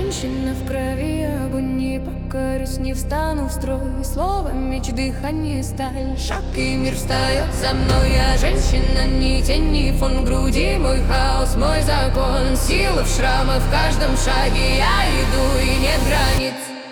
женщина в крови, огонь, не покорюсь, не встану в строй. Слово, меч, дыхание, сталь, шаг и мир встает за мной. Я женщина, ни тень, ни фон груди, мой хаос, мой закон. Сила в шрамах в каждом шаге, я иду и нет границ.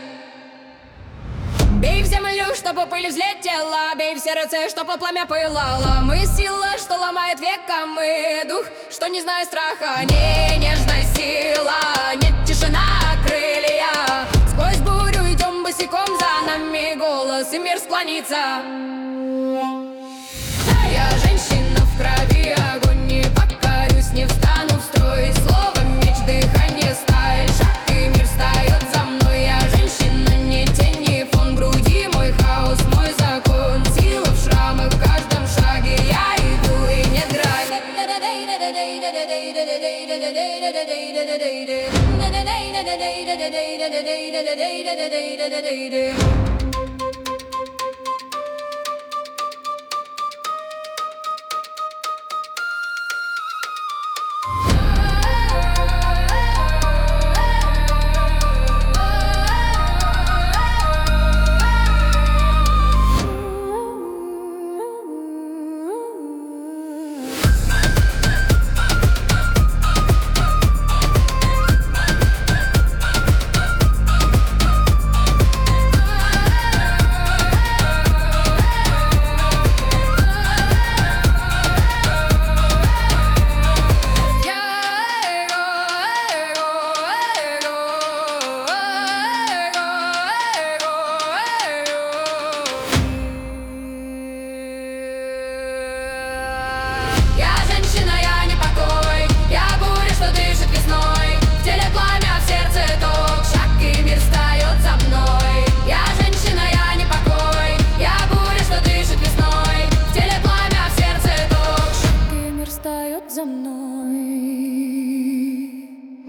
Бей в землю, чтобы пыль взлетела, бей в сердце, чтобы пламя пылало. Мы сила, что ломает века, мы дух, что не знает страха. Не нежная сила, нет тишина, крылья. Сквозь бурю идем босиком, за нами голос, и мир склонится. Я женщина в крови, огонь, не покорюсь, не встану в строй. Слово, меч, дыхание, сталь, шаг и мир встает за мной. Я женщина, не тень, ни фон груди, мой хаос, мой закон. Сила в шрамах в каждом шаге, я иду и нет грани.